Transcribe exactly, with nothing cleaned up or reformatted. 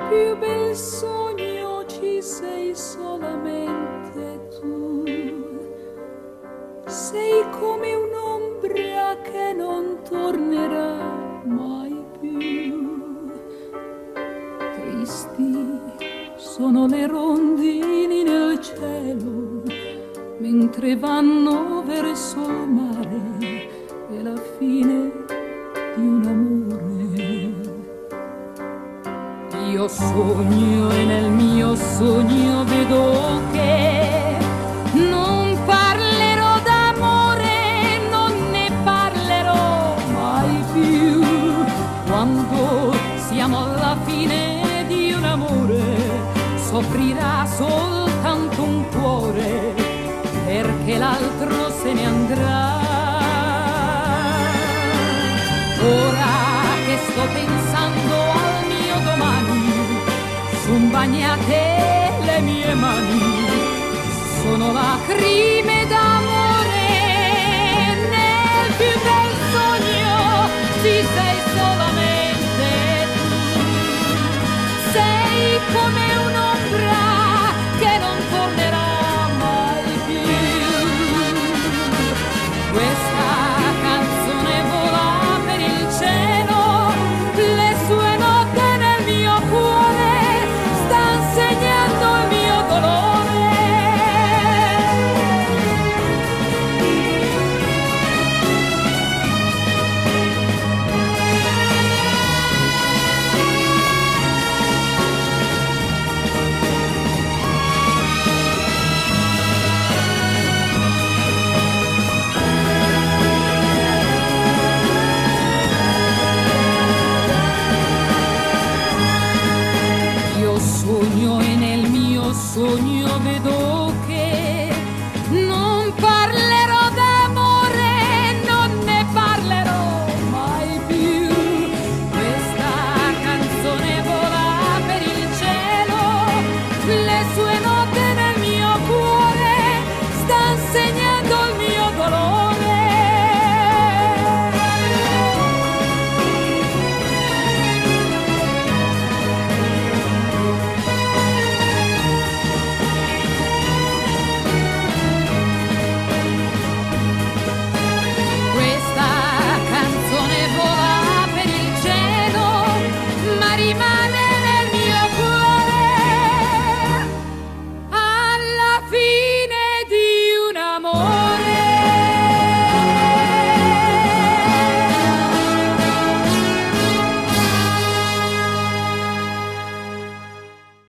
più bel sogno ci sei solamente tu. Sei come un'ombra che non tornerà mai più. Tristi sono le rondini nel cielo mentre vanno verso il mare, è la fine di un amore. Io sogno e nel mio sogno vedo che non parlerò d'amore, non ne parlerò mai più. Quando siamo alla fine di un amore, soffrirà soltanto un cuore, perché l'altro se ne andrà. Ora che sto pensando al mio domani, son bagnate le mie mani, sono lacrime d'amore. Nel più bel sogno ci sei solamente tu. Sei come un'ombra che non tornerà mai più. Questa canzone vola per il cielo, le sue note nel mio cuore stan segnando il mio dolore. Io sogno e nel mio sogno vedo che